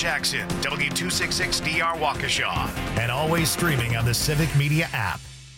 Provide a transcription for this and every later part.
Jackson, W266DR Waukesha, and always streaming on the Civic Media app.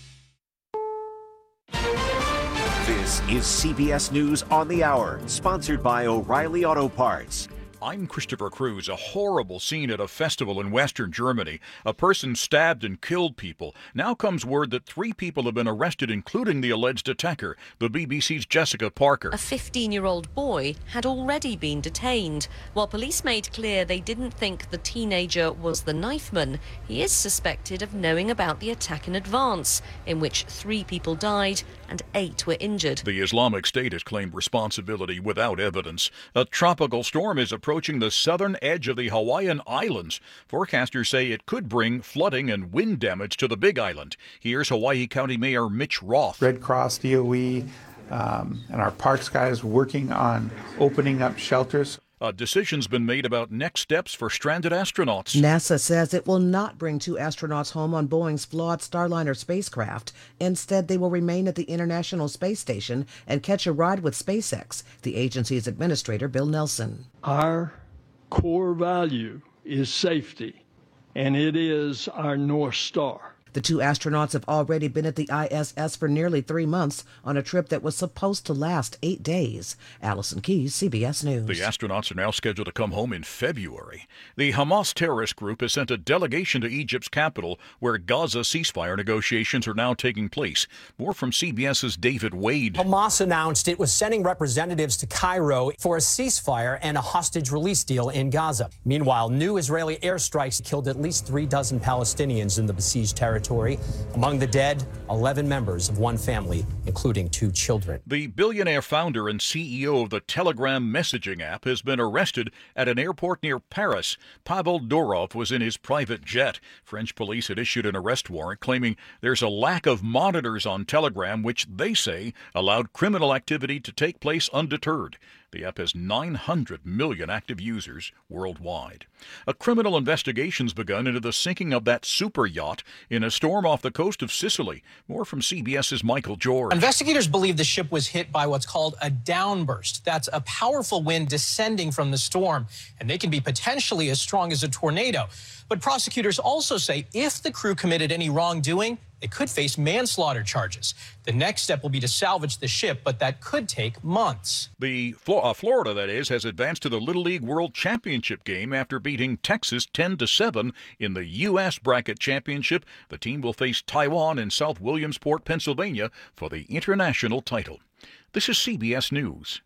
This is CBS News on the Hour, sponsored by O'Reilly Auto Parts. I'm Christopher Cruz. A horrible scene at a festival in Western Germany. A person stabbed and killed people. Now comes word that 3 people have been arrested, including the alleged attacker. The BBC's Jessica Parker. A 15-year-old boy had already been detained. While police made clear they didn't think the teenager was the knifeman, he is suspected of knowing about the attack in advance, in which 3 people died and 8 were injured. The Islamic State has claimed responsibility without evidence. A tropical storm is approaching the southern edge of the Hawaiian Islands. Forecasters say it could bring flooding and wind damage to the Big Island. Here's Hawaii County Mayor Mitch Roth. Red Cross, DOE, and our parks guys working on opening up shelters. A decision's been made about next steps for stranded astronauts. NASA says it will not bring 2 astronauts home on Boeing's flawed Starliner spacecraft. Instead, they will remain at the International Space Station and catch a ride with SpaceX, the agency's administrator, Bill Nelson. Our core value is safety, and it is our North Star. The 2 astronauts have already been at the ISS for nearly 3 months on a trip that was supposed to last 8 days. Allison Keyes, CBS News. The astronauts are now scheduled to come home in February. The Hamas terrorist group has sent a delegation to Egypt's capital, where Gaza ceasefire negotiations are now taking place. More from CBS's David Wade. Hamas announced it was sending representatives to Cairo for a ceasefire and a hostage release deal in Gaza. Meanwhile, new Israeli airstrikes killed at least 3 dozen Palestinians in the besieged territory. Among the dead, 11 members of one family, including 2 children. The billionaire founder and CEO of the Telegram messaging app has been arrested at an airport near Paris. Pavel Durov was in his private jet. French police had issued an arrest warrant claiming there's a lack of monitors on Telegram, which they say allowed criminal activity to take place undeterred. The app has 900 million active users worldwide. A criminal investigation's begun into the sinking of that super yacht in a storm off the coast of Sicily. More from CBS's Michael George. Investigators believe the ship was hit by what's called a downburst. That's a powerful wind descending from the storm, and they can be potentially as strong as a tornado. But prosecutors also say if the crew committed any wrongdoing, they could face manslaughter charges. The next step will be to salvage the ship, but that could take months. Florida, that is, has advanced to the Little League World Championship game after beating Texas 10-7 in the U.S. Bracket Championship. The team will face Taiwan in South Williamsport, Pennsylvania, for the international title. This is CBS News.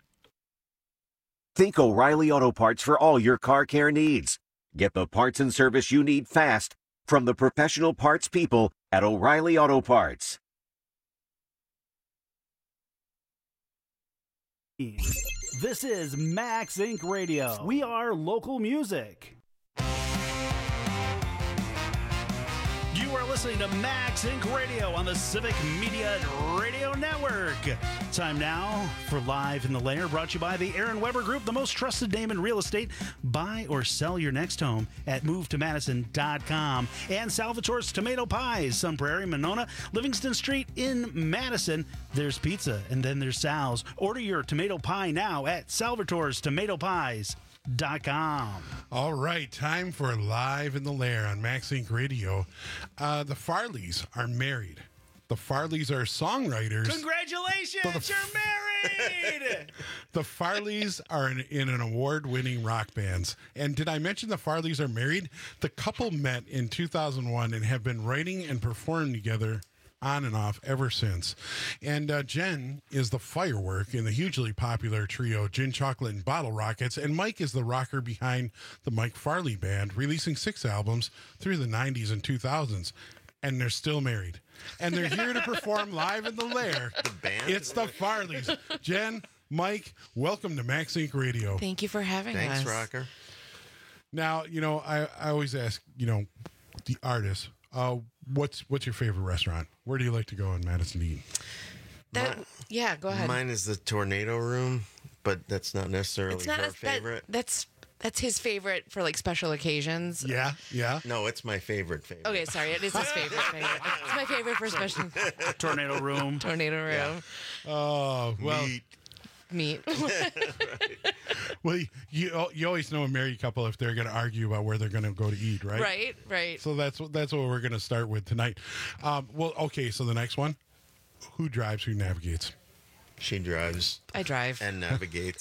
Think O'Reilly Auto Parts for all your car care needs. Get the parts and service you need fast from the professional parts people at O'Reilly Auto Parts. This is Max Inc. Radio. We are local music. You are listening to Max Inc. Radio on the Civic Media Radio Network. Time now for Live in the Lair, brought to you by the Aaron Weber Group, the most trusted name in real estate. Buy or sell your next home at movetomadison.com. And Salvatore's Tomato Pies, Sun Prairie, Monona, Livingston Street in Madison. There's pizza, and then there's Sal's. Order your tomato pie now at Salvatore's Tomato Pies. All right, time for Live in the Lair on Max Inc. Radio. The Farleys are married. The Farleys are songwriters. Congratulations, you're married! The Farleys are in an award-winning rock bands. And did I mention the Farleys are married? The couple met in 2001 and have been writing and performing together on and off ever since. And Jen is the firework in the hugely popular trio Gin Chocolate and Bottle Rockets, and Mike is the rocker behind the Mike Farley Band, releasing 6 albums through the 90s and 2000s. And they're still married. And they're here to perform Live in the Lair. The band? It's the Farleys. Jen, Mike, welcome to Max Inc. Radio. Thank you for having us. Thanks, rocker. Now, I always ask, the artists, what's your favorite restaurant? Where do you like to go in Madison to eat? Go ahead. Mine is the Tornado Room, but that's not necessarily her favorite. That's his favorite for like special occasions. Yeah. No, it's my favorite. Okay, sorry, it is his favorite. It's my favorite for special. Tornado Room. Tornado Room. Oh, well. meet. Well, you always know a married couple if they're going to argue about where they're going to go to eat, right? Right. So that's what we're going to start with tonight. Well, okay. So the next one, who drives? Who navigates? She drives. I drive. And navigates.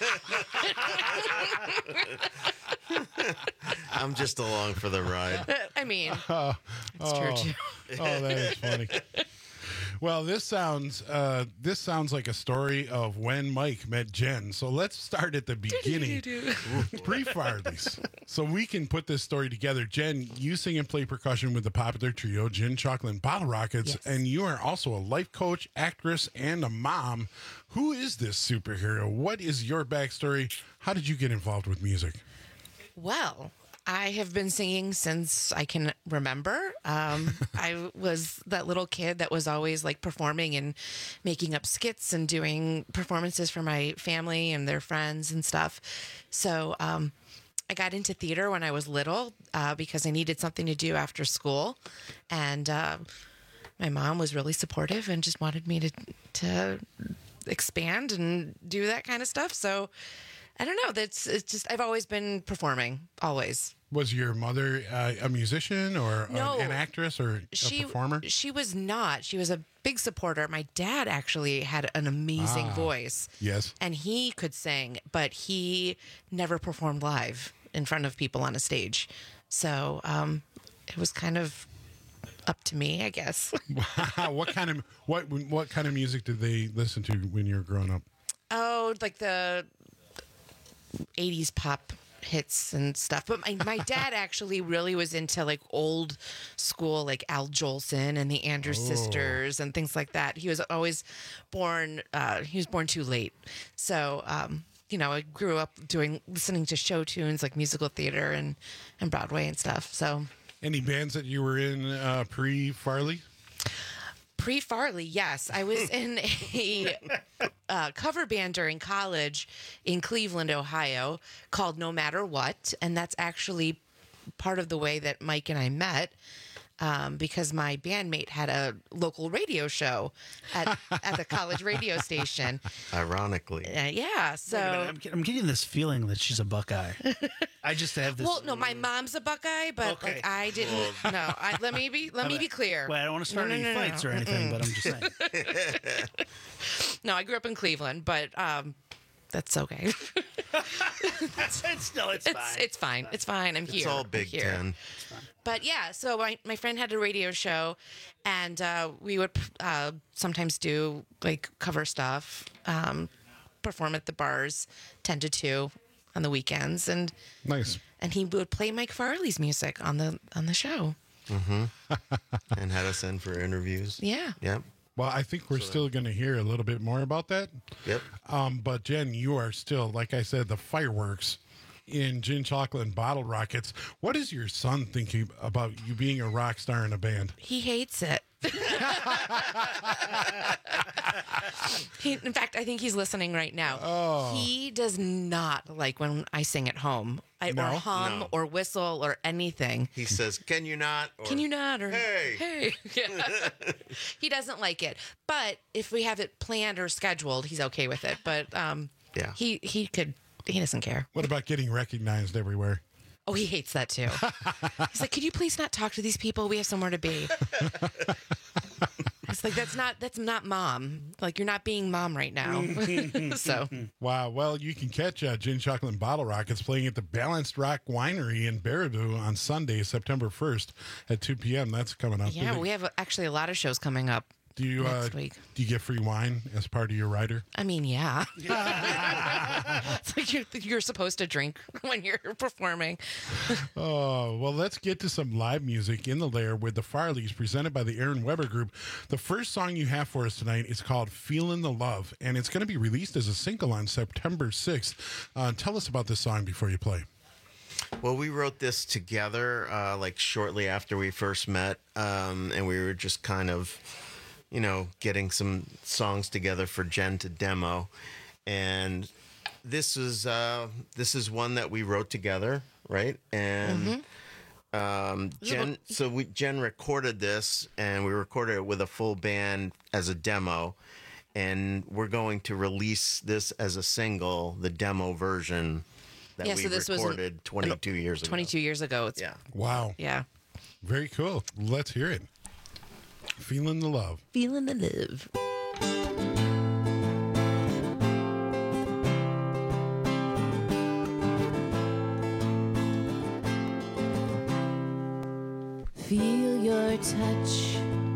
I'm just along for the ride. I mean, it's true too. Oh, that is funny. Well, this sounds like a story of when Mike met Jen. So let's start at the beginning, pre-Farley's, so we can put this story together. Jen, you sing and play percussion with the popular trio Gin, Chocolate, and Bottle Rockets, Yes. and you are also a life coach, actress, and a mom. Who is this superhero? What is your backstory? How did you get involved with music? Well, I have been singing since I can remember. I was that little kid that was always like performing and making up skits and doing performances for my family and their friends and stuff. So I got into theater when I was little because I needed something to do after school. And my mom was really supportive and just wanted me to expand and do that kind of stuff. So I don't know. It's just I've always been performing, always. Was your mother a musician or No. an actress or a performer? She was not. She was a big supporter. My dad actually had an amazing voice. Yes. And he could sing, but he never performed live in front of people on a stage. So it was kind of up to me, I guess. What kind of music did they listen to when you were growing up? Oh, like the 80s pop hits and stuff. But my dad actually really was into like old school, like Al Jolson and the Andrews Sisters and things like that. He was always born too late. So, I grew up listening to show tunes like musical theater and Broadway and stuff. So, Any bands that you were in pre-Farley? Pre-Farley, yes. I was in a cover band during college in Cleveland, Ohio, called No Matter What. And that's actually part of the way that Mike and I met, because my bandmate had a local radio show at the college radio station. Ironically. Yeah, so... Wait a minute, I'm getting this feeling that she's a Buckeye. I just have this... Well, no, my mom's a Buckeye, but Okay. like I didn't... No, let me be clear. Well, I don't want to start any fights or anything, but I'm just saying. No, I grew up in Cleveland, but that's okay. It's fine. It's fine. It's fine. I'm here. It's all I'm Big here. Ten. But yeah, so my friend had a radio show, and we would sometimes do like cover stuff, perform at the bars 10 to 2 on the weekends, and Nice. and he would play Mike Farley's music on the show. Mm-hmm. And had us in for interviews. Yeah. Yep. Well, I think we're still going to hear a little bit more about that. Yep. But Jen, you are still, like I said, the fireworks in Gin, Chocolate, and Bottle Rockets. What is your son thinking about you being a rock star in a band? He hates it. In fact, I think he's listening right now. Oh. He does not like when I sing at home. Or hum No. or whistle or anything. He says, "Can you not?" Or, Can you not? Or Hey. Yeah. He doesn't like it. But if we have it planned or scheduled, he's okay with it. But Yeah. he doesn't care. What about getting recognized everywhere? Oh, he hates that too. He's like, could you please not talk to these people? We have somewhere to be. It's like, that's not mom. Like, you're not being mom right now. So, Wow. Well, you can catch Gin, Chocolate, and Bottle Rockets playing at the Balanced Rock Winery in Baraboo on Sunday, September 1st at 2 p.m. That's coming up. yeah, we have actually a lot of shows coming up. Do you next week. Do you get free wine as part of your rider? I mean, yeah. It's like you're supposed to drink when you're performing. Oh, well, let's get to some live music in the lair with the Farleys, presented by the Aaron Weber Group. The first song you have for us tonight is called Feelin' the Love, and it's going to be released as a single on September 6th. Tell us about this song before you play. Well, we wrote this together like shortly after we first met, and we were just kind of, getting some songs together for Jen to demo. And this is one that we wrote together, right? And Jen recorded this, and we recorded it with a full band as a demo. and we're going to release this as a single, the demo version that we recorded 22 years ago. 22 years ago. Yeah. Wow. Yeah. Very cool. Let's hear it. Feeling the love. Feeling the love. Feel your touch.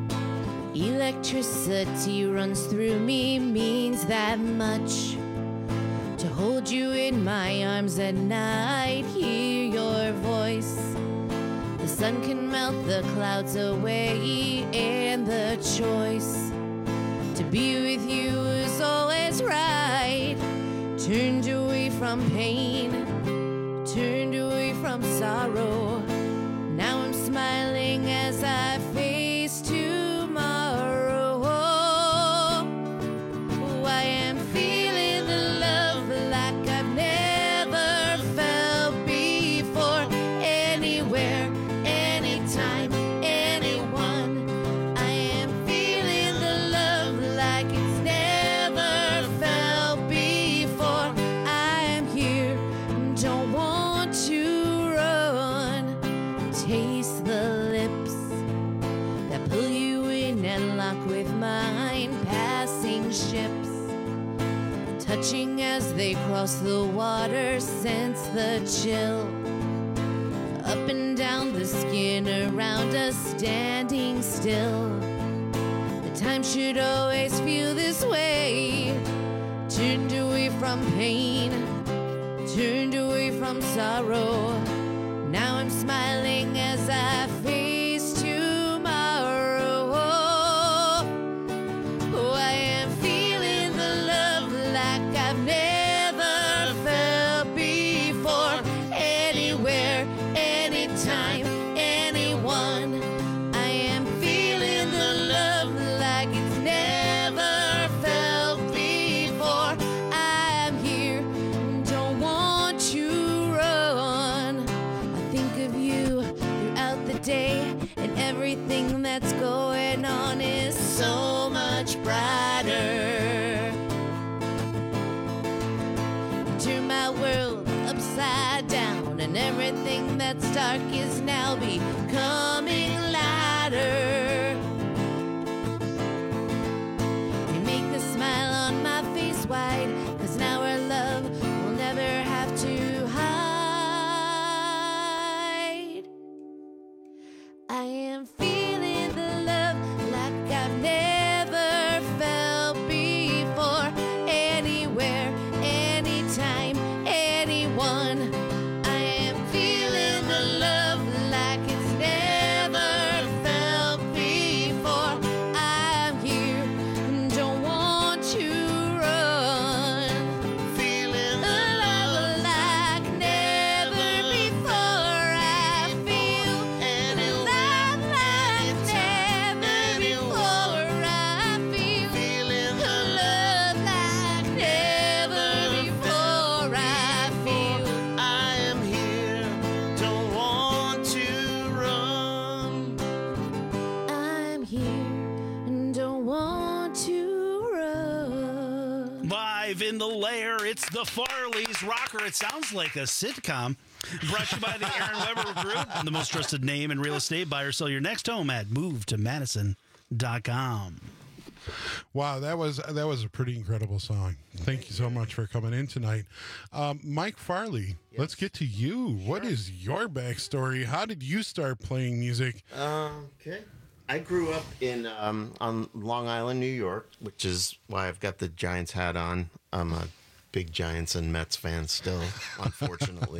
Electricity runs through me, means that much. To hold you in my arms at night, hear your voice. The sun can melt the clouds away, and the choice to be with you is always right. Turned away from pain, turned away from sorrow. Now I'm smiling as I face tomorrow. I am feeling the love like I've never felt before. Anywhere, anytime, anyone. I am feeling the love like it's never felt before. I am here, don't want to run. Taste the lips that pull you in and lock with mine. Passing ships, touching as they cross the water. Sense the chill up and down the skin around us. Standing still, the time should always feel this way. Turned away from pain, turned away from sorrow. Now I'm smiling as I face tomorrow. I am feeling the love like I've never felt before. Anywhere, anytime, anyone. I am feeling the love like it's never felt before. I am here, don't want to run. Think of you throughout the day, and everything that's going on is so much brighter. You turn my world upside down, and everything that's dark is now becoming lighter. You make the smile on my face wide, 'cause now our love will never have to hide. I am feeling the love like I've never felt before. Anywhere, anytime, anyone. I am feeling the love like it's never felt before. I'm here, don't want to run. Feeling the love like never before. I feel the love like never before. I feel the love like never before. I feel I am here, don't want to run. I'm here and don't want to run. Live in the lair, it's the Farley's Rocker. It sounds like a sitcom. Brought to you by the Aaron Weber Group, the most trusted name in real estate. Buy or sell your next home at movetomadison.com. Wow, that was a pretty incredible song. Thank you so much for coming in tonight. Mike Farley, let's get to you. What is your backstory? How did you start playing music? Okay. I grew up in on Long Island, New York, which is why I've got the Giants hat on. I'm a big Giants and Mets fan still, unfortunately.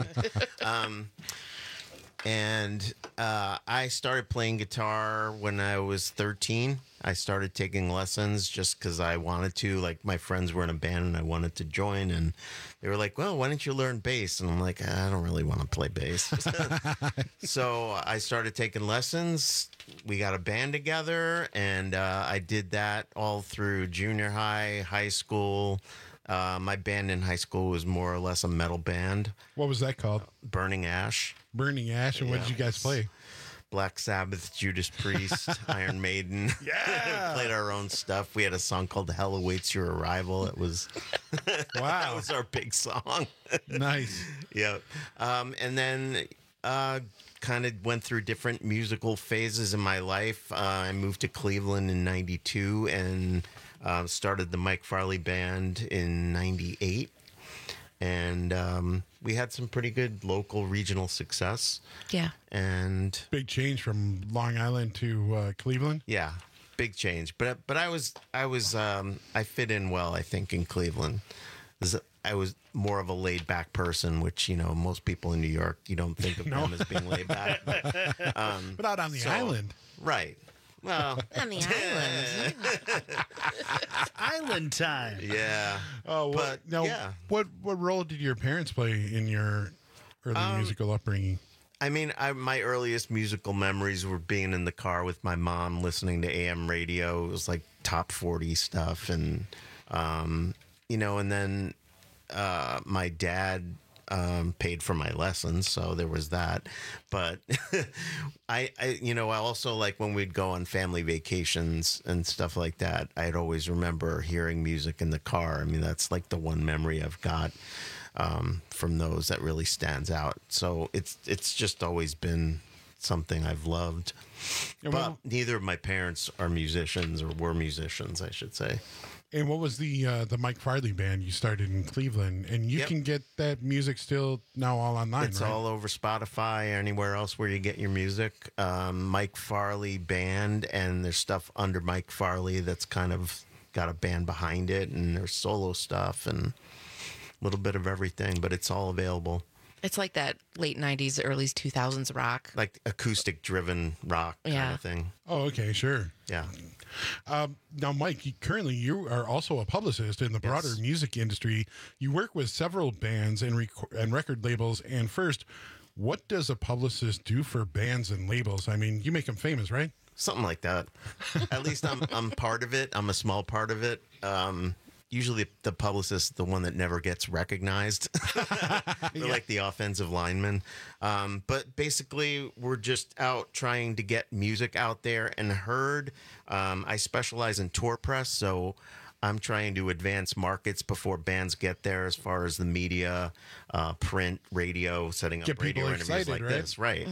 And I started playing guitar when I was 13. I started taking lessons just because I wanted to. Like, my friends were in a band and I wanted to join. And they were like, well, why don't you learn bass? And I'm like, I don't really want to play bass. So I started taking lessons. We got a band together. And I did that all through junior high, high school. My band in high school was more or less a metal band. What was that called? Burning Ash. Burning Ash. And what did you guys play? Black Sabbath, Judas Priest, Iron Maiden. Yeah. Played our own stuff. We had a song called Hell Awaits Your Arrival. It was that was our big song. Nice. Yep. And then kind of went through different musical phases in my life. I moved to Cleveland in 92 and started the Mike Farley Band in 98. And we had some pretty good local regional success. Yeah. And big change from Long Island to Cleveland. Yeah, big change. But I fit in well, I think, in Cleveland. I was more of a laid back person, which, you know, most people in New York, you don't think of them as being laid back. But out on the island. Right. Well, on the island. Island time. Yeah. Oh, well, but now, yeah. what role did your parents play in your early musical upbringing? I mean, my earliest musical memories were being in the car with my mom, listening to AM radio. It was like top 40 stuff, and you know, and then my dad paid for my lessons, so there was that. But I you know, I also, like, when we'd go on family vacations and stuff like that, I'd always remember hearing music in the car. I mean, that's like the one memory I've got from those that really stands out. So it's just always been something I've loved. But neither of my parents are musicians, or were musicians, I should say. And what was the Mike Farley Band you started in Cleveland? And you can get that music still now all online, It's right? all over Spotify, or anywhere else where you get your music. Mike Farley Band, and there's stuff under Mike Farley that's kind of got a band behind it, and there's solo stuff and a little bit of everything, but it's all available. It's like that late 90s, early 2000s rock. Like acoustic-driven rock kind of thing. Oh, okay, sure. Yeah. Now, Mike, currently you are also a publicist in the broader music industry. You work with several bands and record labels. And first, what does a publicist do for bands and labels? I mean, you make them famous, right? Something like that. At least I'm part of it. I'm a small part of it. Usually the publicist is the one that never gets recognized. They're like the offensive lineman. But basically, we're just out trying to get music out there and heard. I specialize in tour press, so I'm trying to advance markets before bands get there, as far as the media, print, radio, setting up radio interviews excited, like right? this. Right.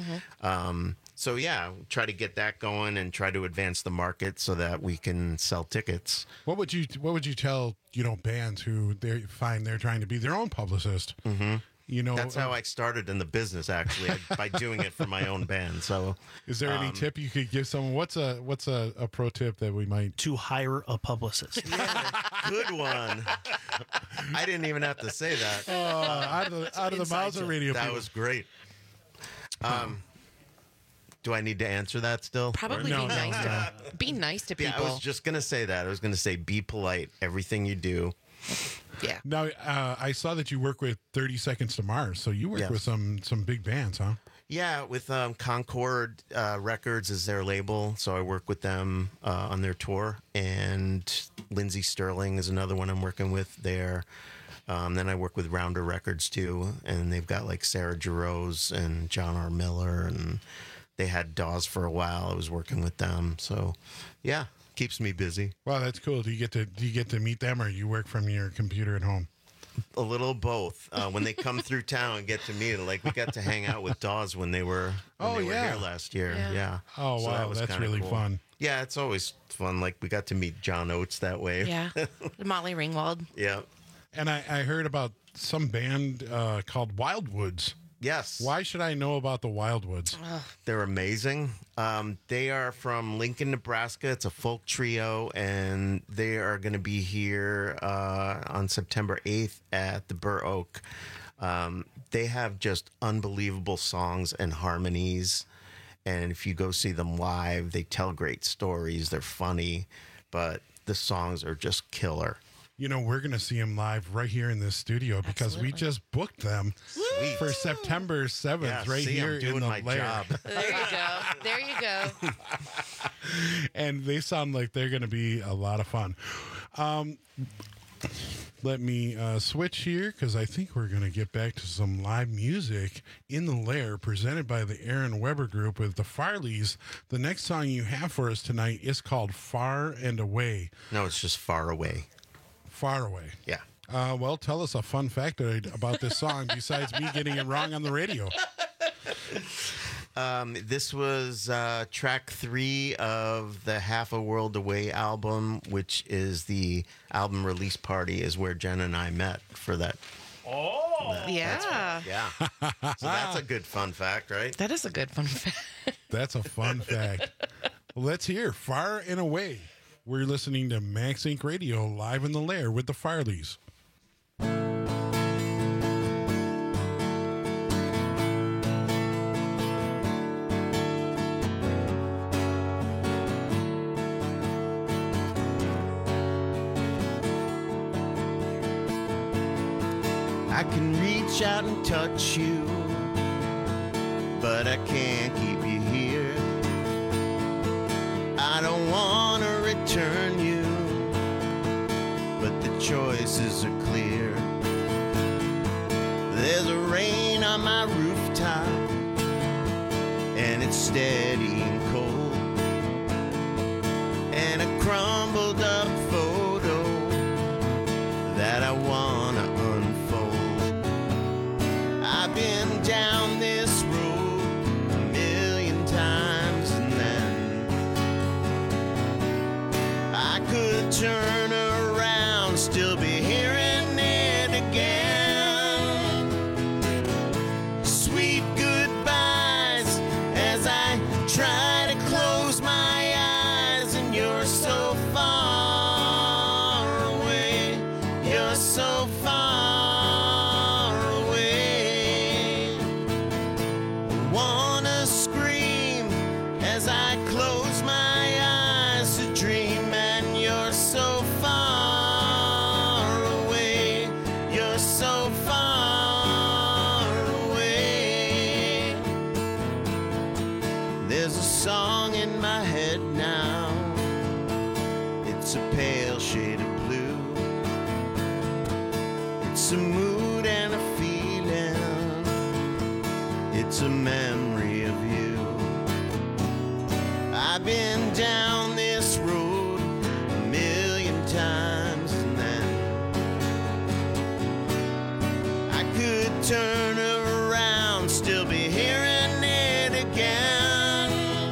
So yeah, try to get that going and try to advance the market so that we can sell tickets. What would you tell, you know, bands who they find they're trying to be their own publicist? Mm-hmm. You know, that's how I started in the business, actually, by doing it for my own band. So, is there any tip you could give someone? What's a pro tip that we might to hire a publicist? Good one. I didn't even have to say that. Out of the mouths of radio. That people. was great. Do I need to answer that still? Probably be nice to people. Yeah, I was just going to say that. I was going to say be polite. Everything you do. Yeah. Now, I saw that you work with 30 Seconds to Mars, so you work with some big bands, huh? Yeah, with Concord Records is their label, so I work with them on their tour. And Lindsey Sterling is another one I'm working with there. Then I work with Rounder Records, too, and they've got like Sarah Jarosz and John R. Miller, and they had Dawes for a while. I was working with them, so yeah, keeps me busy. Wow, that's cool. Do you get to meet them, or you work from your computer at home? A little both. When they come through town and get to meet, like we got to hang out with Dawes when they were here last year. Yeah. Oh So wow, that was that's kinda really cool. fun. Yeah, it's always fun. Like we got to meet John Oates that way. Yeah. Molly Ringwald. Yeah. And I heard about some band called Wildwoods. Yes. Why should I know about the Wildwoods? They're amazing. They are from Lincoln, Nebraska. It's a folk trio, and they are going to be here on September 8th at the Burr Oak. They have just unbelievable songs and harmonies. And if you go see them live, they tell great stories. They're funny, but the songs are just killer. You know, we're going to see them live right here in this studio because we just booked them for September 7th right here in the lair. Job. There you go. There you go. And they sound like they're going to be a lot of fun. let me switch here because I think we're going to get back to some live music in the lair presented by the Aaron Weber Group with the Farleys. The next song you have for us tonight is called Far and Away. No, it's just Far Away. Far Away. Yeah. Well, tell us a fun factoid about this song besides me getting it wrong on the radio. This was track 3 of the Half a World Away album, which is the album release party, is where Jen and I met for that. Oh, yeah. Yeah. So that's a good fun fact, right? That is a good fun fact. That's a fun fact. Well, let's hear Far and Away. We're listening to Max Inc. Radio live in the lair with the Farleys. I can reach out and touch you, but I can't keep you here. I don't want to return you, but the choices are clear. There's a rain on my rooftop, and it's steady and cold, and a crumbled up photo that I want to unfold. I've been down this road a million times, and then I could turn around, still be hearing it again. Sweet goodbyes as I try to close my eyes, and you're so far away. You're so far away. Wanna scream as I close my eyes to dream, and you're so far away. You're so far away. There's a song in my head now. It's a pale shade of blue. It's a mood and a feeling. It's a memory of you. I've been down this road a million times, and then I could turn around, still be hearing it again.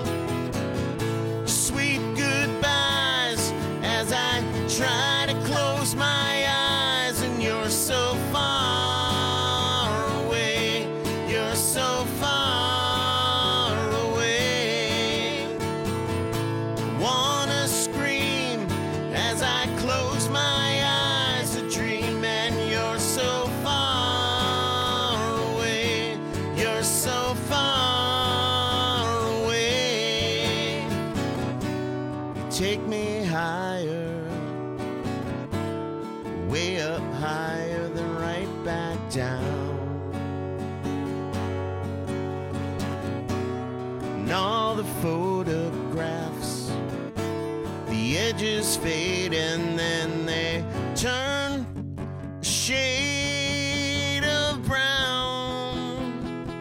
Sweet goodbyes as I try to close my eyes, and you're so far away. You're so far away. Wanna scream as I close my eyes to dream, and you're so far away. You're so far away. You take me higher, way up higher, then right back down. And all the photographs, the edges fade, and then they turn a shade of brown.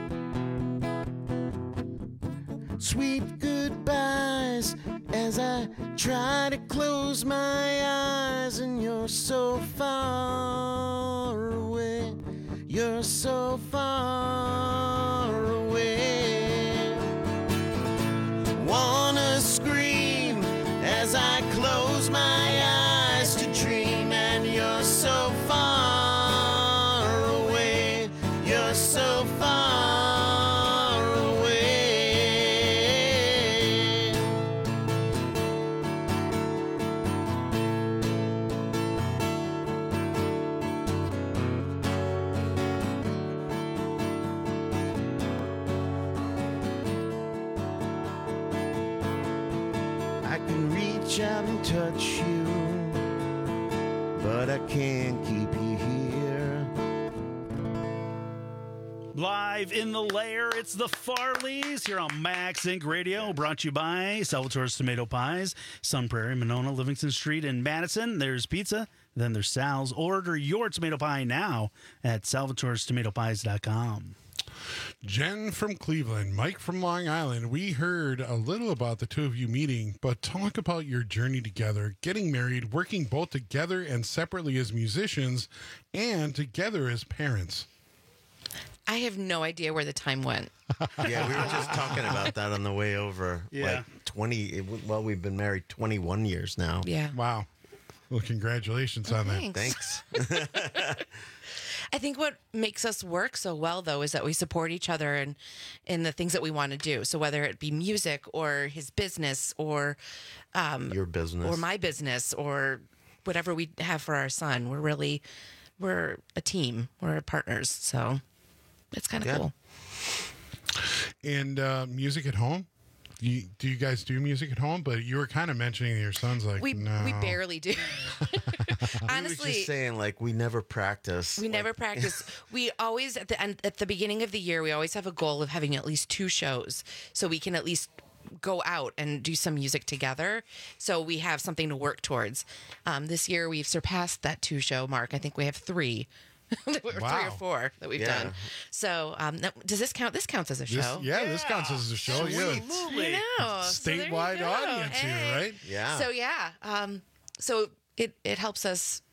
Sweet goodbyes as I try to close my eyes, and you're so far away. You're so far away. Wanna scream as I close my eyes to dream, and you're so far away. You're so far away. I can reach out and touch you, but I can't keep you here. Live in the lair, it's the Farleys here on Max Inc. Radio, brought to you by Salvatore's Tomato Pies, Sun Prairie, Monona, Livingston Street, and Madison. There's pizza, then there's Sal's. Order your tomato pie now at salvatorstomatopies.com. Jen from Cleveland, Mike from Long Island. We heard a little about the two of you meeting, but talk about your journey together, getting married, working both together and separately as musicians, and together as parents. I have no idea where the time went. Yeah, we were just talking about that on the way over. Yeah. Like we've been married 21 years now. Yeah. Wow. Well, congratulations on that. Thanks. Thanks. I think what makes us work so well, though, is that we support each other in the things that we want to do. So whether it be music or his business or your business or my business or whatever we have for our son, we're a team. We're partners. So it's kind of cool. And music at home? Do you guys do music at home? But you were kind of mentioning your son's like, no. We barely do. Honestly, we were just saying, like, we never practice. We never practice. We always at the beginning of the year, we always have a goal of having at least 2 shows, so we can at least go out and do some music together. So we have something to work towards. This year, we've surpassed that 2-show mark. I think we have 3. Or 3 or 4 that we've done. So does this count? This counts as a show. This counts as a show. Absolutely. Statewide audience here, right? Yeah. So so it helps us,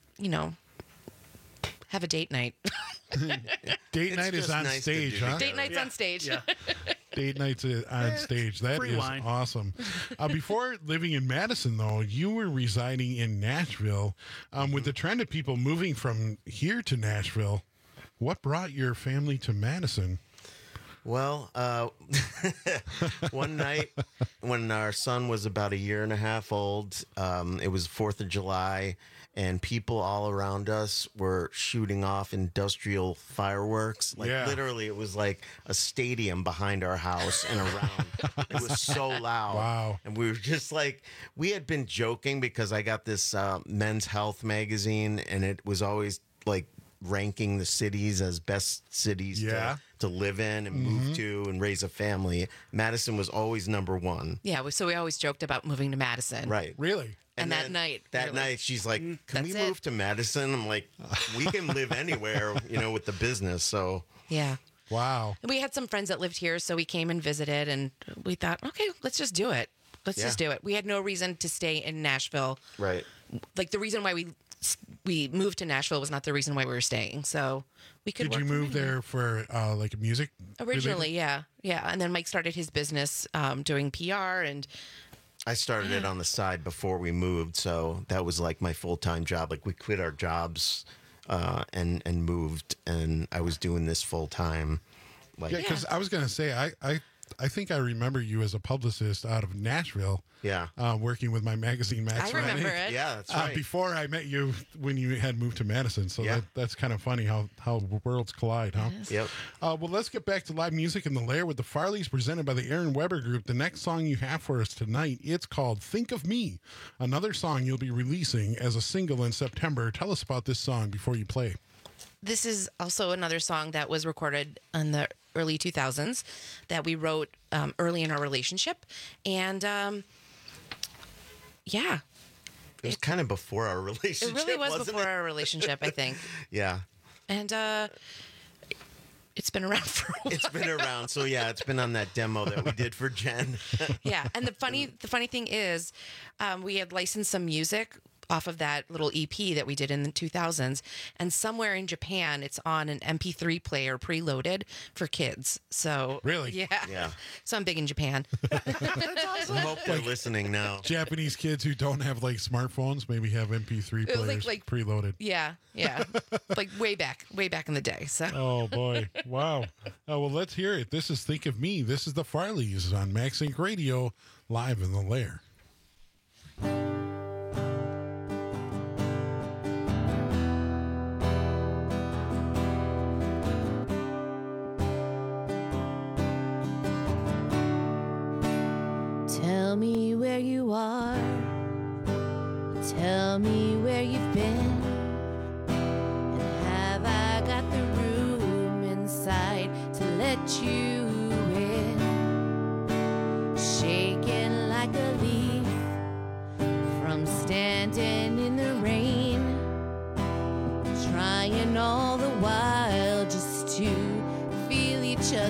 have a date night. Date night is on stage, huh? Date night's on stage. Yeah. Date nights on stage. That is awesome. Before living in Madison, though, you were residing in Nashville. With the trend of people moving from here to Nashville, what brought your family to Madison? Well, one night when our son was about 1.5 years old, it was 4th of July, and people all around us were shooting off industrial fireworks. Like literally, it was like a stadium behind our house and around. It was so loud. Wow. And we were just like, we had been joking because I got this Men's Health magazine, and it was always like ranking the cities as best cities to live in and move to and raise a family. Madison was always number 1. Yeah, so we always joked about moving to Madison. Right. Really? And that night. That night, she's like, can we move to Madison? I'm like, we can live anywhere, with the business. So. Yeah. Wow. We had some friends that lived here, so we came and visited, and we thought, okay, let's just do it. Let's just do it. We had no reason to stay in Nashville. Right. Like, the reason why we moved to Nashville was not the reason why we were staying. So we could. Did you move there for like music? Originally, yeah. And then Mike started his business doing PR, and I started it on the side before we moved, so that was like my full-time job. Like, we quit our jobs and moved, and I was doing this full-time. Like, because I was gonna say I think I remember you as a publicist out of Nashville. Yeah. Working with my magazine, Max. I remember it. Yeah, that's right. Before I met you when you had moved to Madison. So that's kind of funny how worlds collide, huh? Yep. Well, let's get back to live music in the Lair with the Farleys presented by the Aaron Weber Group. The next song you have for us tonight, it's called Think of Me, another song you'll be releasing as a single in September. Tell us about this song before you play. This is also another song that was recorded in the early 2000s that we wrote early in our relationship. And it was kind of before our relationship. It really was before our relationship, I think. Yeah. And it's been around for a while. It's been around. So it's been on that demo that we did for Jen. Yeah. And the funny thing is, we had licensed some music off of that little EP that we did in the 2000s, and somewhere in Japan it's on an MP3 player preloaded for kids. So really, yeah. So I'm big in Japan. That's awesome. I hope they're listening now. Japanese kids who don't have like smartphones maybe have MP3 players like preloaded. Yeah, like way back in the day. So. Oh boy, wow. Well, let's hear it. This is Think of Me. This is the Farleys on Max Inc. Radio, live in the Lair. Tell me where you are. Tell me where you've been. And have I got the room inside to let you in? Shaking like a leaf from standing in the rain.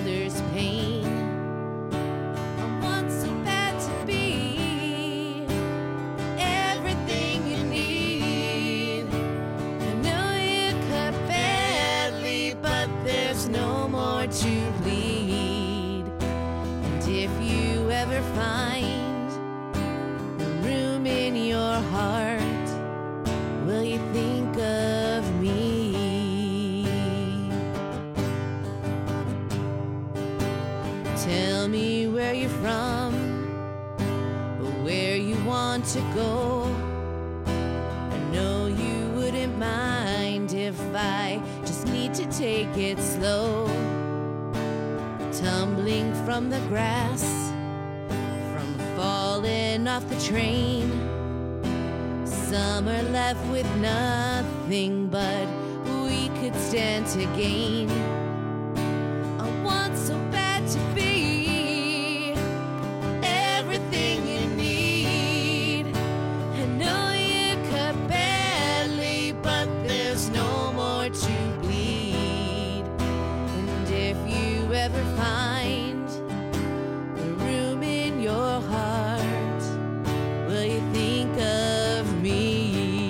another's pain. I want so bad to be everything you need. I know you cut badly, but there's no more to bleed. And if you ever find room in your heart, will you think of me? Tell me where you're from, or where you want to go. I know you wouldn't mind if I just need to take it slow. Tumbling from the grass, from falling off the train. Some are left with nothing, but we could stand to gain. I want so bad to be everything you need. I know you cut badly, but there's no more to bleed. And if you ever find the room in your heart, will you think of me?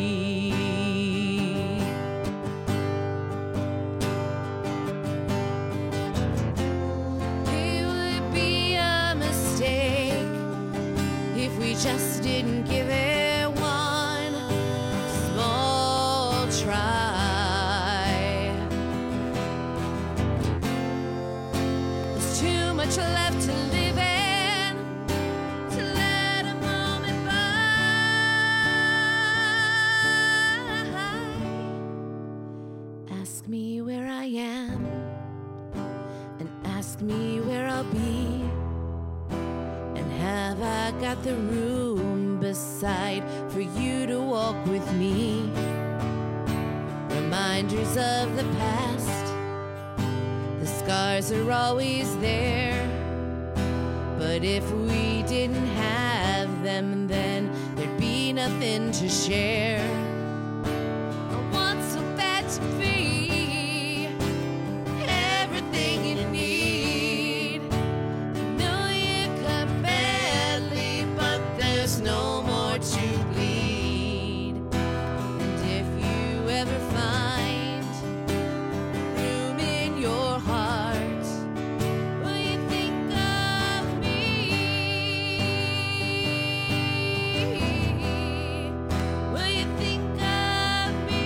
It would be a mistake if we just didn't give it one small try. There's too much left to live in, to let a moment by. Ask me where I am, and ask me where I'll be. And have I got the room beside for you to walk with me? Reminders of the past, the scars are always there. But if we didn't have them, then there'd be nothing to share. I want so bad to be everything you need. I know you cut badly, but there's no more to bleed. And if you ever find room in your heart, will you think of me? Will you think of me?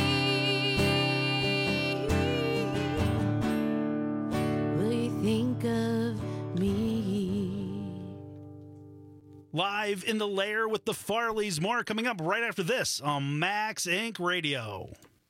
Will you think of me? Live in the Lair with the Farleys. More coming up right after this on Max Inc. Radio.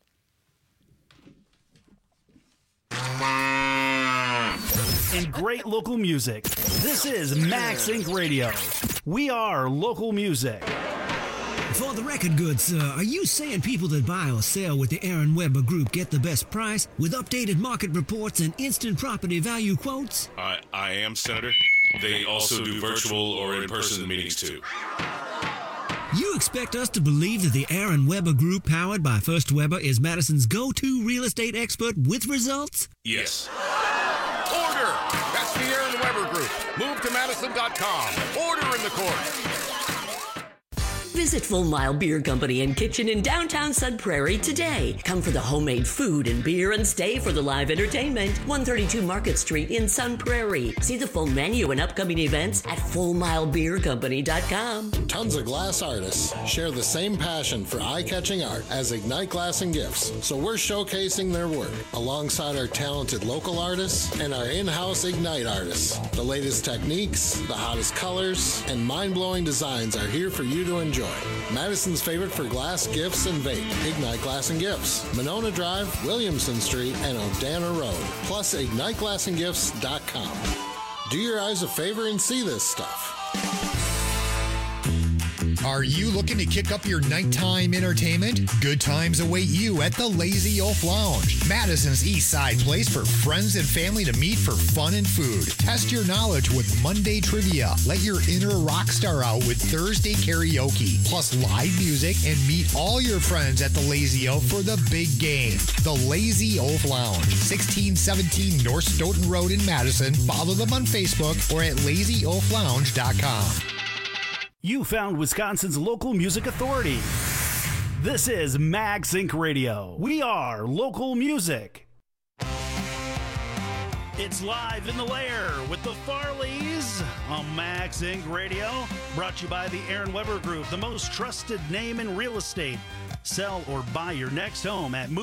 And great local music. This is Max Inc. Radio. We are local music. For the record goods, are you saying people that buy or sell with the Aaron Weber Group get the best price with updated market reports and instant property value quotes? I am, Senator. They also do virtual or in-person meetings, too. You expect us to believe that the Aaron Weber Group, powered by First Weber, is Madison's go-to real estate expert with results? Yes. Order! That's the Aaron Weber Group. Move to Madison.com. Order in the court. Visit Full Mile Beer Company and Kitchen in downtown Sun Prairie today. Come for the homemade food and beer and stay for the live entertainment. 132 Market Street in Sun Prairie. See the full menu and upcoming events at FullMileBeerCompany.com. Tons of glass artists share the same passion for eye-catching art as Ignite Glass and Gifts, so we're showcasing their work alongside our talented local artists and our in-house Ignite artists. The latest techniques, the hottest colors, and mind-blowing designs are here for you to enjoy. Madison's favorite for glass, gifts, and vape. Ignite Glass and Gifts. Monona Drive, Williamson Street, and Odana Road. Plus, IgniteGlassandGifts.com. Do your eyes a favor and see this stuff. Are you looking to kick up your nighttime entertainment? Good times await you at the Lazy Oaf Lounge, Madison's East Side place for friends and family to meet for fun and food. Test your knowledge with Monday trivia. Let your inner rock star out with Thursday karaoke, plus live music, and meet all your friends at the Lazy Oaf for the big game. The Lazy Oaf Lounge, 1617 North Stoughton Road in Madison. Follow them on Facebook or at lazyoaflounge.com. You found Wisconsin's local music authority. This is Mag Sync Radio. We are local music. It's live in the lair with the Farleys on Mag Sync Radio. Brought to you by the Aaron Weber Group, the most trusted name in real estate. Sell or buy your next home at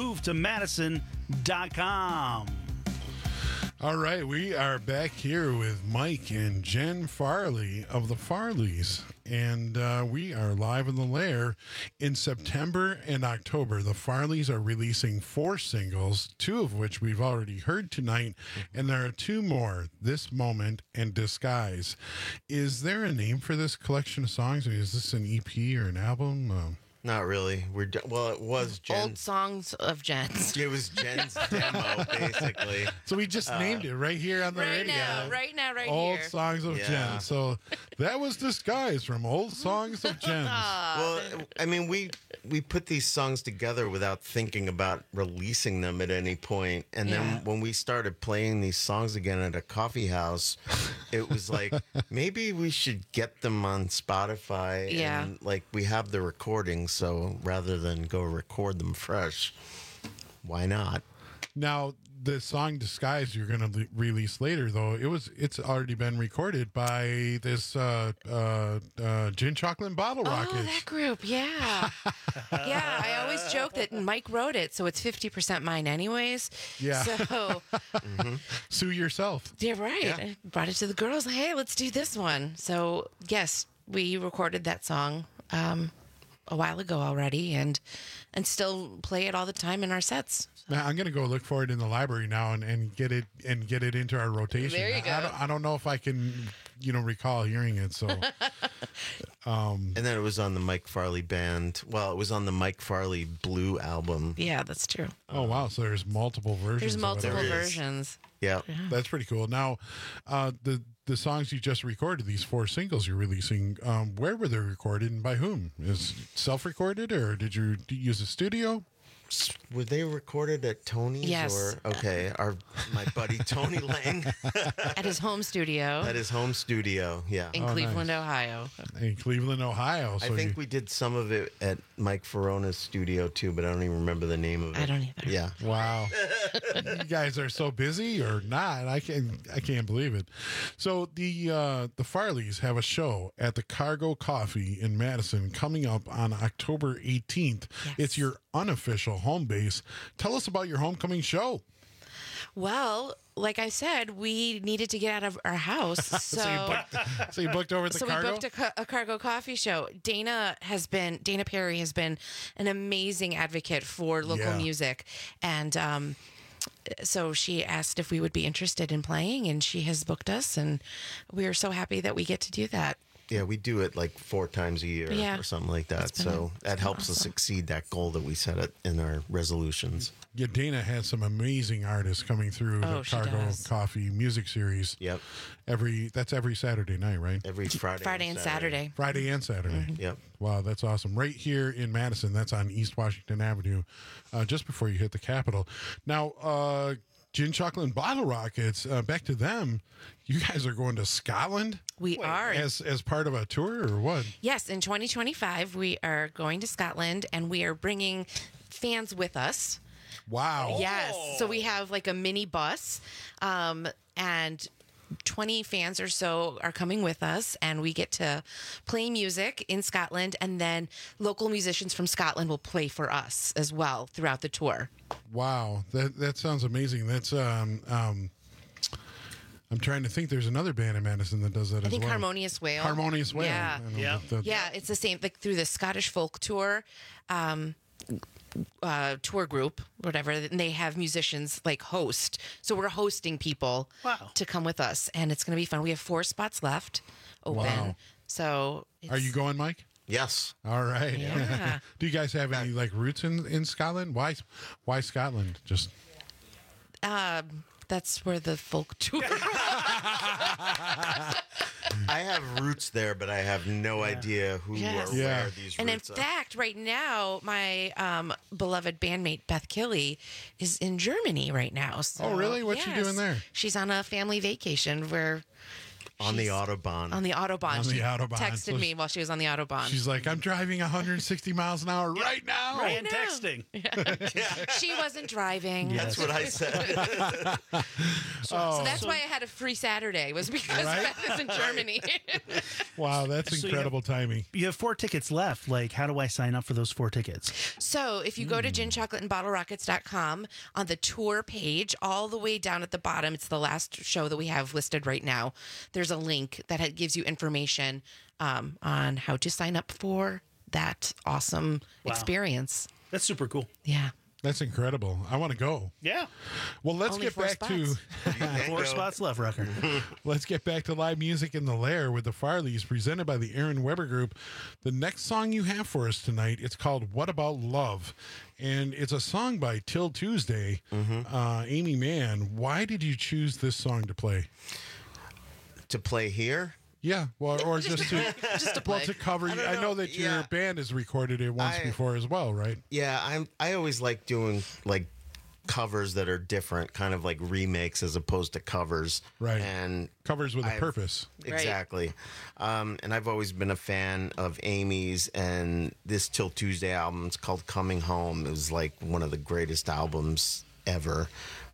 movetomadison.com. All right, we are back here with Mike and Jen Farley of the Farleys, and we are live in the lair. In September and October, the Farleys are releasing 4 singles, 2 of which we've already heard tonight, and there are 2 more, This Moment and Disguise. Is there a name for this collection of songs? I mean, is this an EP or an album? Not really. Well, it was Jen's. Old songs of Jen's. It was Jen's demo, basically. So we just named it right here on the radio. Right now, Old here. Songs of Jen. So that was Disguise from Old Songs of Jen. Well, I mean, we put these songs together without thinking about releasing them at any point. And then when we started playing these songs again at a coffee house, it was like, maybe we should get them on Spotify. Yeah. And, like, we have the recordings. So rather than go record them fresh, why not? Now, the song Disguise you're going to release later, though, it's already been recorded by this Gin Chocolate Bottle Rockets. Oh, that group, yeah. Yeah, I always joke that Mike wrote it, so it's 50% mine anyways. Yeah. So, Sue yourself. yeah, right. Yeah. I brought it to the girls. Hey, let's do this one. So, yes, we recorded that song a while ago already, and still play it all the time in our sets. Now, I'm going to go look for it in the library now and get it into our rotation. There you go. I don't know if I can, recall hearing it. So, and then it was on the Mike Farley band. Well, it was on the Mike Farley Blue album. Yeah, that's true. Oh wow! So there's multiple versions. There's of it. multiple versions. Yeah, that's pretty cool. Now, the songs you just recorded, these 4 singles you're releasing, where were they recorded and by whom? Is it self-recorded or did you use a studio? Were they recorded at Tony's? Yes. Or, my buddy Tony Lang. At his home studio. At his home studio, yeah. In Cleveland, Ohio. In Cleveland, Ohio. I think we did some of it at Mike Ferona's studio too, but I don't even remember the name of it. I don't either. Yeah. Wow. You guys are so busy or not. I can't believe it. So the Farleys have a show at the Cargo Coffee in Madison coming up on October 18th. Yes. It's your unofficial home base. Tell us about your homecoming show. Well, like I said, we needed to get out of our house. So, you booked over at the Cargo? We booked a Cargo Coffee show. Dana Perry has been an amazing advocate for local music. And so she asked if we would be interested in playing, and she has booked us. And we are so happy that we get to do that. Yeah, we do it like 4 times a year or something like that. So that helps us exceed that goal that we set in our resolutions. Yeah, Dana has some amazing artists coming through the Cargo Coffee music series. Yep. That's every Saturday night, right? Every Friday and Saturday. Friday and Saturday. Mm-hmm. Yep. Wow, that's awesome. Right here in Madison. That's on East Washington Avenue, just before you hit the Capitol. Now, Gin Chocolate and Bottle Rockets, back to them. You guys are going to Scotland? We are. As part of a tour or what? Yes, in 2025, we are going to Scotland, and we are bringing fans with us. Wow. Yes. So we have like a mini bus, and 20 fans or so are coming with us, and we get to play music in Scotland, and then local musicians from Scotland will play for us as well throughout the tour. Wow, that sounds amazing. That's I'm trying to think. There's another band in Madison that does that as well. I think Harmonious Whale. Harmonious Whale. Yeah. Yeah, it's the same, like through the Scottish folk tour. Tour group, whatever, and they have musicians like host. So we're hosting people to come with us, and it's going to be fun. We have 4 spots left open. Wow. So are you going, Mike? Yes. All right. Yeah. Do you guys have any like roots in Scotland? Why Scotland? Just That's where the folk tour. I have roots there, but I have no idea who Yes. or where these And in roots are. fact, right now, my beloved bandmate Beth Killy is in Germany right now. So, Oh, really? What's she doing there? She's on a family vacation where On the Autobahn. on the Autobahn. On the She Autobahn. texted So me while she was on the Autobahn. she's like, I'm driving 160 miles an hour right now. And texting. She wasn't driving. That's what I said. So that's why I had a free Saturday, was because Right? Beth is in Germany. Wow, that's So you incredible timing. You have 4 tickets left. Like, how do I sign up for those 4 tickets? So if you go to ginchocolateandbottlerockets.com on the tour page, all the way down at the bottom, it's the last show that we have listed right now. There's a link that gives you information on how to sign up for that awesome experience. That's super cool. Yeah. That's incredible. I want to go. Yeah. Well, let's Only get 4 back to 4 spots left, Rucker. let's get back to live music in the Lair with the Farleys, presented by the Aaron Weber Group. The next song you have for us tonight, it's called "What About Love," and it's a song by Till Tuesday. Amy Mann, why did you choose this song to play? To play here? Yeah, well, or just to play. to cover. I know that your Yeah. band has recorded it once before as well, right? Yeah, I always like doing like covers that are different, kind of like remakes as opposed to covers. Right. And Covers with a purpose. Exactly. And I've always been a fan of Amy's, and this Till Tuesday album, it's called Coming Home. It was like one of the greatest albums ever.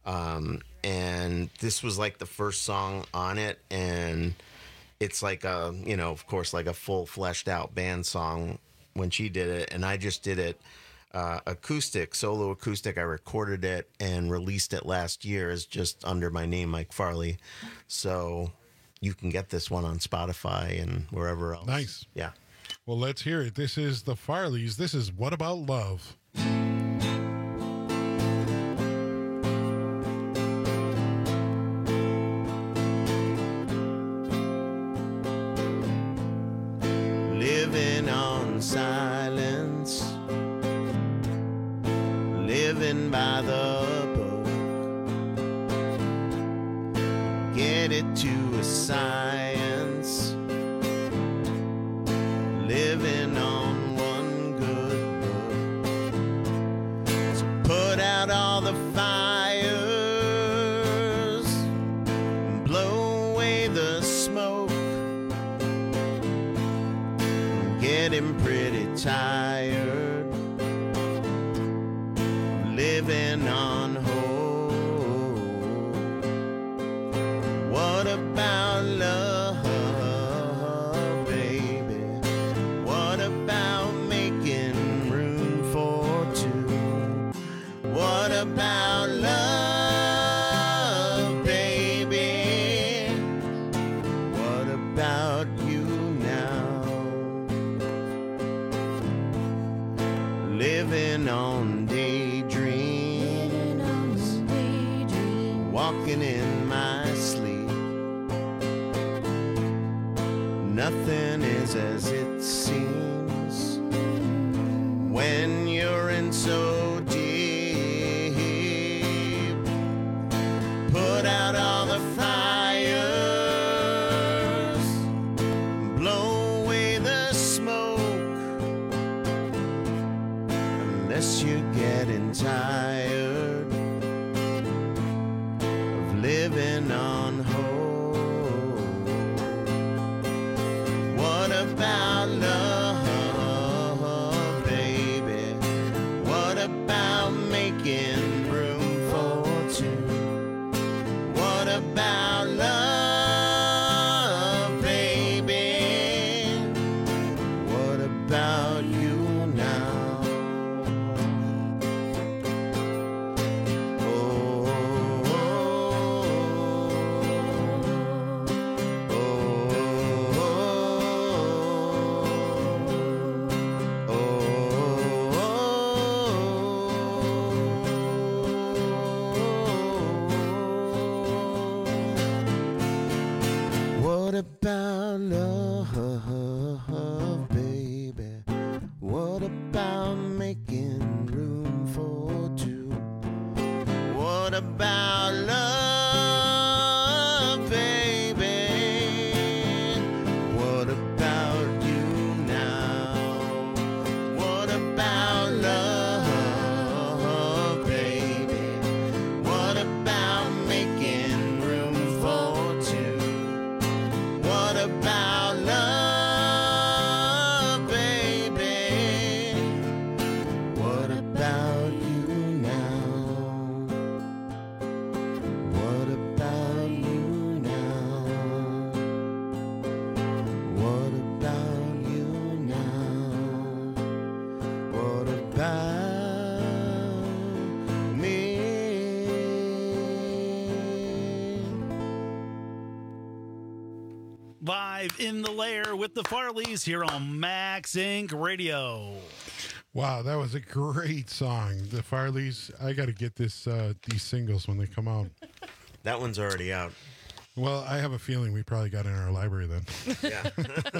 And this was like the first song on it, and it's like a, of course, like a full fleshed out band song when she did it. And I just did it acoustic, solo acoustic. I recorded it and released it last year as just under my name, Mike Farley. So you can get this one on Spotify and wherever else. Nice. Yeah. Well, let's hear it. This is the Farleys. This is What About Love? Living on silence, living by the book. Get it to a science, living on one good book. So put out all the fires, blow away the smoke. Getting pretty tired, living on hope. What about love, baby? What about making room for two? What about love, baby? What about you now? Living on daydreams, walking in my sleep. Nothing is as it seems when you're in so deep. Put out all the fires, blow away the smoke. Unless you're getting tired of living on hope. What about love, baby? What about making room for two? What about love, baby? What about you now? What about love, baby? What about making room for two? What about love, baby? What about you now? What about love, baby? What about making room for two? What about love, baby? What about you now? What about you now? What about you now? What about me? Live in the lair with the Farleys here on Max Inc. Radio. Wow, that was a great song. The Farleys. I got to get these singles when they come out. That one's already out. Well, I have a feeling we probably got it in our library then. Yeah.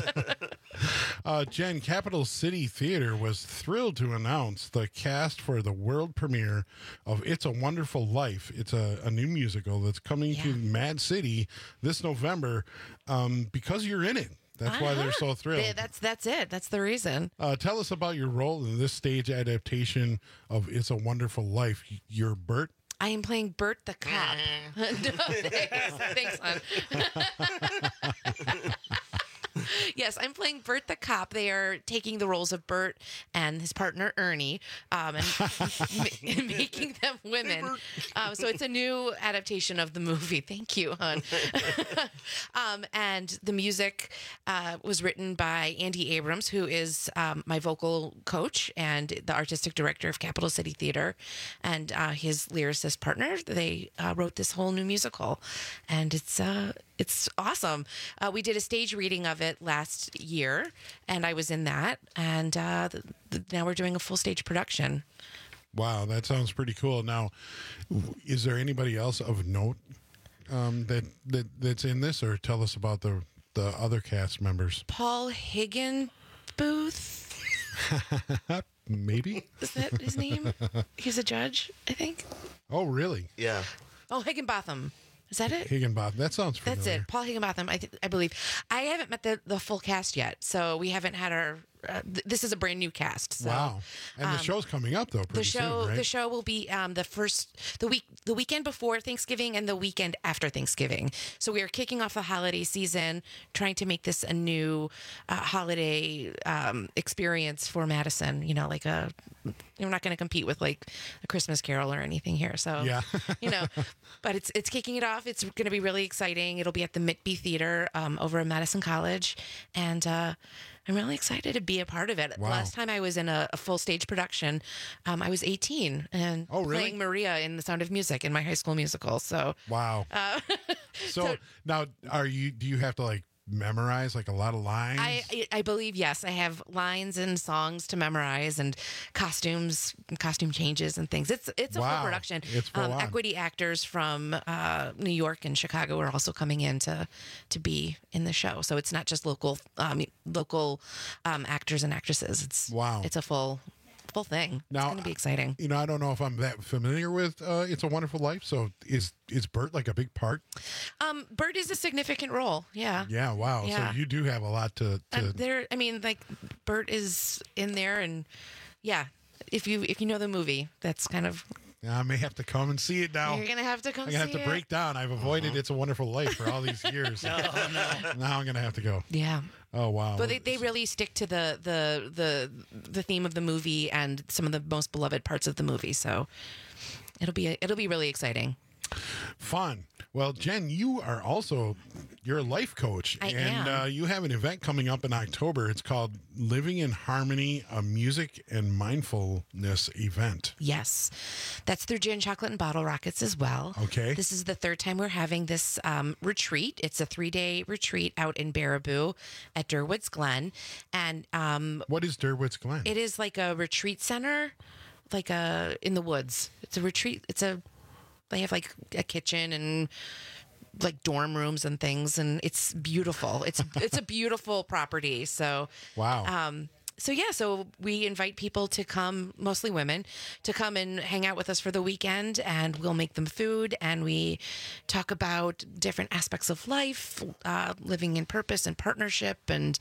Jen, Capital City Theater was thrilled to announce the cast for the world premiere of It's a Wonderful Life. It's a new musical that's coming to Mad City this November because you're in it. That's why they're so thrilled. Yeah, that's it. That's the reason. Tell us about your role in this stage adaptation of It's a Wonderful Life. You're Bert? I am playing Bert the cop. No, thanks, hon. Yes, I'm playing Bert the cop. They are taking the roles of Bert and his partner Ernie and making them women. So it's a new adaptation of the movie. Thank you, hon. And the music was written by Andy Abrams, who is my vocal coach and the artistic director of Capital City Theater, and his lyricist partner. They wrote this whole new musical, and it's awesome. We did a stage reading of it last year, and I was in that. And now we're doing a full stage production. Wow, that sounds pretty cool. Now, is there anybody else of note that's in this, or tell us about the other cast members? Paul Higginbooth. Maybe. Is that his name? He's a judge, I think. Oh, really? Yeah. Oh, Higginbotham. Is that it? Higginbotham. That sounds familiar. That's it. Paul Higginbotham, I believe. I haven't met the full cast yet, so we haven't had our. This is a brand new cast. So, wow! And the show's coming up though. Pretty soon, right? The show will be the weekend before Thanksgiving and the weekend after Thanksgiving. So we are kicking off the holiday season, trying to make this a new holiday experience for Madison. You know, like we're not going to compete with like a Christmas Carol or anything here. So yeah, but it's kicking it off. It's going to be really exciting. It'll be at the Mitby Theater over at Madison College, and I'm really excited to be a part of it. Wow. Last time I was in a full stage production, I was 18 and playing Maria in The Sound of Music in my high school musical. So wow. So now, do you have to like memorize like a lot of lines? I believe yes. I have lines and songs to memorize and costume changes and things. It's a full production. It's full on. Equity actors from New York and Chicago are also coming in to be in the show. So it's not just local actors and actresses. It's a full thing. Now, it's going to be exciting. I don't know if I'm that familiar with It's a Wonderful Life. So is Bert like a big part? Bert is a significant role. Yeah. Yeah. Wow. Yeah. So you do have a lot to. Bert is in there, and yeah, if you know the movie, that's kind of. I may have to come and see it now. You're gonna have to come. I'm gonna have to break down. I've avoided It's a Wonderful Life for all these years. No. Now I'm gonna have to go. Yeah. Oh wow. But they really stick to the theme of the movie and some of the most beloved parts of the movie. So it'll be really exciting. Fun. Well, Jen, you're a life coach. I am. You have an event coming up in October. It's called Living in Harmony, a music and mindfulness event. Yes. That's through Gin, Chocolate, and Bottle Rockets as well. Okay. This is the third time we're having this retreat. It's a 3-day retreat out in Baraboo at Durwoods Glen. And what is Durwoods Glen? It is like a retreat center, like in the woods. It's a retreat. They have like a kitchen and like dorm rooms and things, and it's beautiful. It's a beautiful property. So wow. So we invite people to come, mostly women, to come and hang out with us for the weekend, and we'll make them food, and we talk about different aspects of life, living in purpose and partnership, and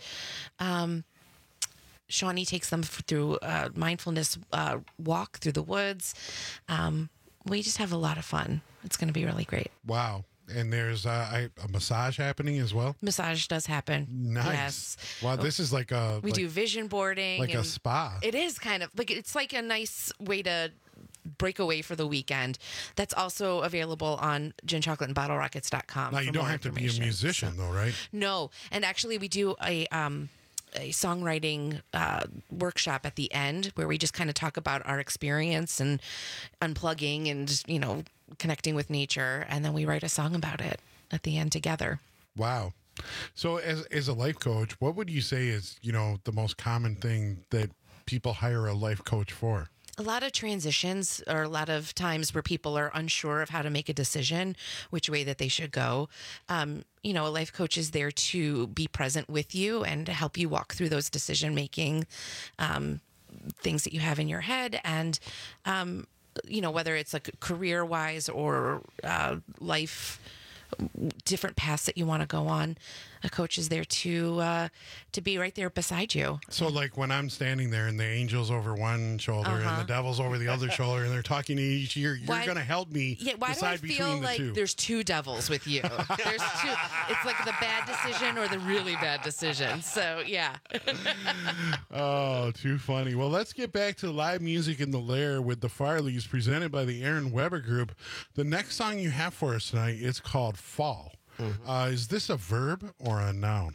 Shawnee takes them through a mindfulness walk through the woods. We just have a lot of fun. It's going to be really great. Wow. And there's a massage happening as well? Massage does happen. Nice. Yes. Wow, this is like a... We do vision boarding. Like a spa. It is kind of. It's like a nice way to break away for the weekend. That's also available on ginchocolateandbottlerockets.com. Now, you don't have to be a musician, though, right? No. And actually, we do a songwriting workshop at the end where we just kind of talk about our experience and unplugging and, connecting with nature. And then we write a song about it at the end together. Wow. So as a life coach, what would you say is, the most common thing that people hire a life coach for? A lot of transitions, or a lot of times where people are unsure of how to make a decision, which way that they should go. A life coach is there to be present with you and to help you walk through those decision-making things that you have in your head. And, whether it's like career-wise or life, different paths that you want to go on, a coach is there to be right there beside you. So like when I'm standing there and the angel's over one shoulder and the devil's over the other shoulder and they're talking to each, you're going to help me decide between the two. There's two devils with you? There's two. It's like the bad decision or the really bad decision. So yeah. Oh, too funny. Well, let's get back to live music in the Lair with the Farleys, presented by the Aaron Weber Group. The next song you have for us tonight is called Fall. Is this a verb or a noun?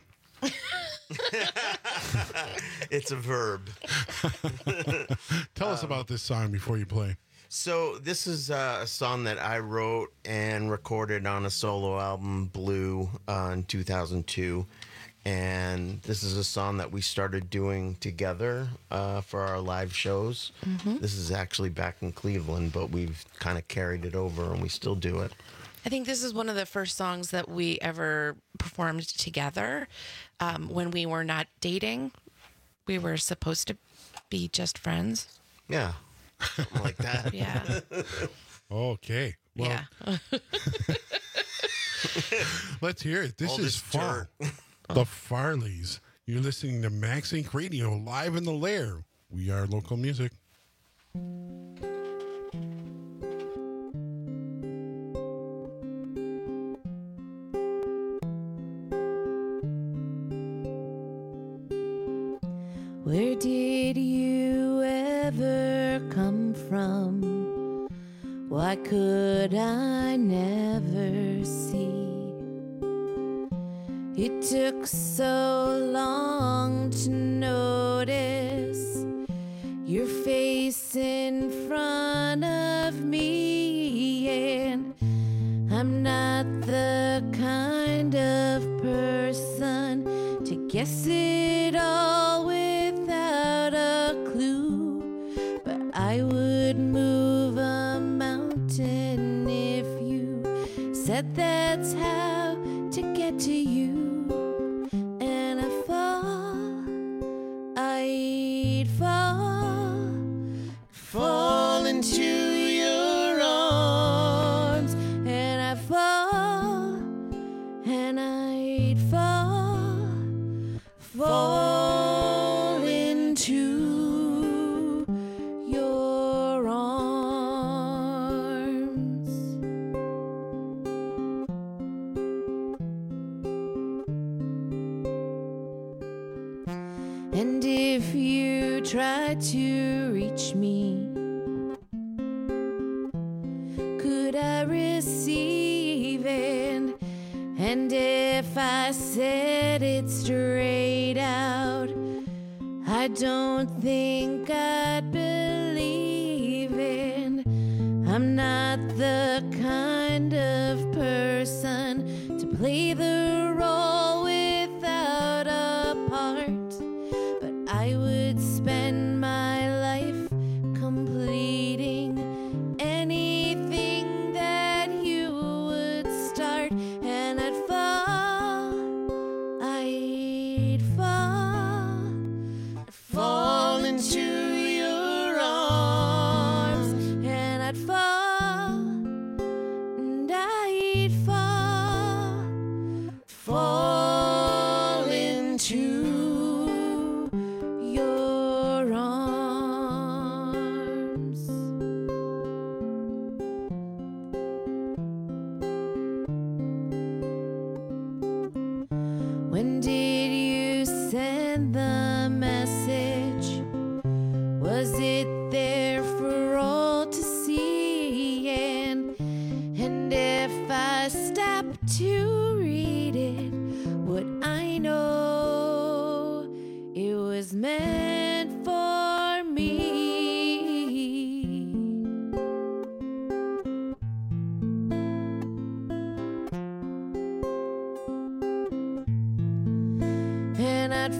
It's a verb. Tell us about this song before you play. So this is a song that I wrote and recorded on a solo album, Blue, in 2002. And this is a song that we started doing together for our live shows. This is actually back in Cleveland, but we've kind of carried it over and we still do it. I think this is one of the first songs that we ever performed together when we were not dating. We were supposed to be just friends. Yeah, something like that. Yeah. Okay. Well, yeah. Let's hear it. This is Fall. The Farleys. You're listening to Max Inc. Radio live in the Lair. We are local music. Where did you ever come from? Why could I never see? It took so long to notice your face in front of me, and I'm not the kind of person to guess it all without a clue, but I would move a mountain if you said that's how to get to you. And I'd fall into your arms, and I'd fall into your arms. And if you try to reach me, could I receive it? And if I said it straight out, I don't think I'd believe it. I'm not the kind of person to play the role without a part, but I would spend my life completing anything that you would start, and I'd fall into your arms. When did you send the message? Was it there for all to see? And if I stop to read it, would I know it was meant for me? And I'd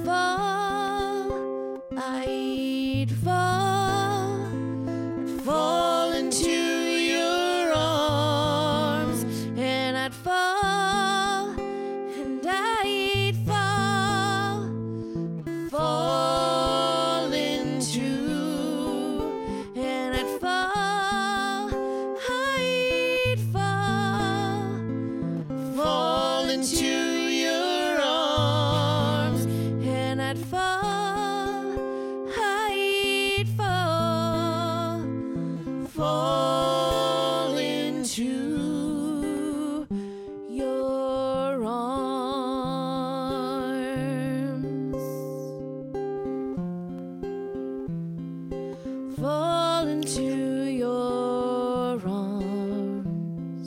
fall into your arms, and I'd fall, and I'd fall into, and I'd fall into your arms, and I'd fall into your arms. Fall into your arms.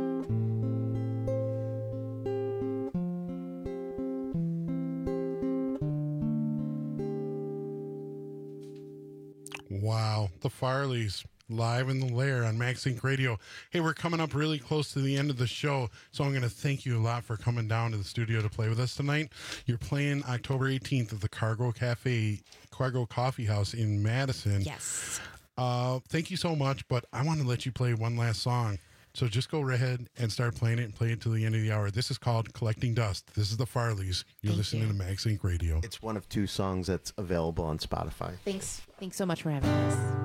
Wow, the Farleys. Live in the Lair on Max Inc. Radio. Hey, we're coming up really close to the end of the show, so I'm going to thank you a lot for coming down to the studio to play with us tonight. You're playing October 18th at the Cargo Coffee House in Madison. Yes. Thank you so much, but I want to let you play one last song. So just go right ahead and start playing it and play it till the end of the hour. This is called Collecting Dust. This is the Farleys. You're listening to Max Inc. Radio. It's one of 2 songs that's available on Spotify. Thanks so much for having us.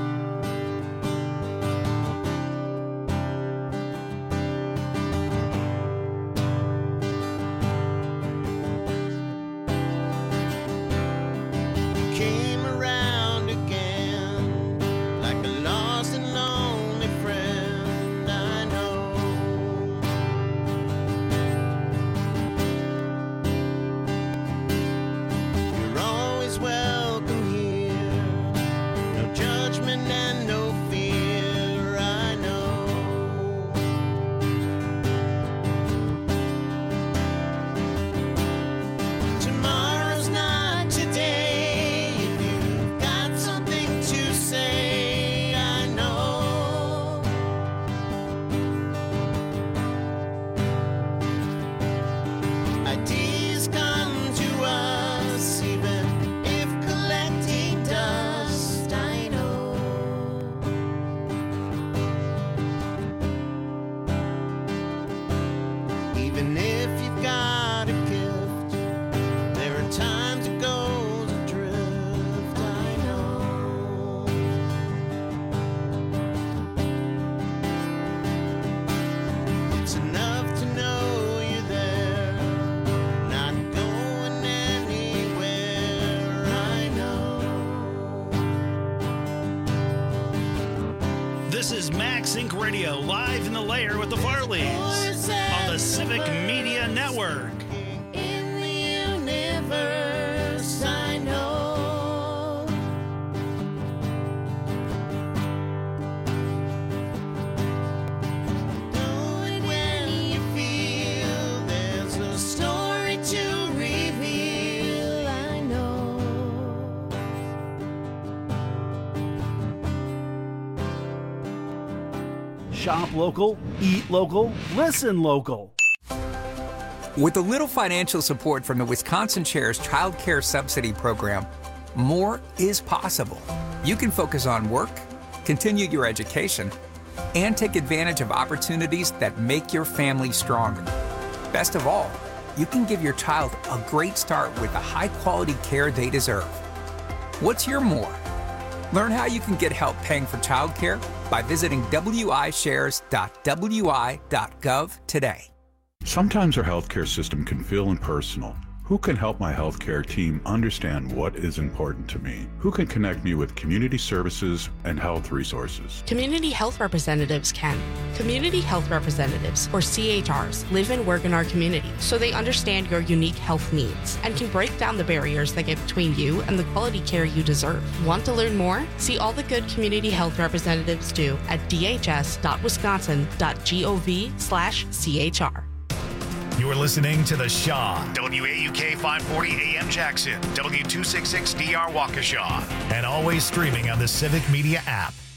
Welcome here. No judgment and no fear. I know. Tomorrow's not today. If you've got something to say, I know. Ideas come to us even collecting dust, I know. Even if you've got a gift, there are times it goes adrift, I know. It's enough to know you're there, not going anywhere, I know. This is Max Inc. Radio, live in the Lair with the Farleys on the Civic Media Network. In the universe, I know. Do it when you feel there's a story to reveal, I know. Shop local, eat local, listen local. With a little financial support from the Wisconsin Chair's Child Care Subsidy Program, more is possible. You can focus on work, continue your education, and take advantage of opportunities that make your family stronger. Best of all, you can give your child a great start with the high-quality care they deserve. What's your more? Learn how you can get help paying for childcare by visiting wishares.wi.gov today. Sometimes our healthcare system can feel impersonal Who can help my healthcare team understand what is important to me? Who can connect me with community services and health resources? Community health representatives can. Community health representatives, or CHRs, live and work in our community, so they understand your unique health needs and can break down the barriers that get between you and the quality care you deserve. Want to learn more? See all the good community health representatives do at dhs.wisconsin.gov/CHR. You're listening to The Shaw, WAUK 540 AM Jackson, W266DR Waukesha, and always streaming on the Civic Media app.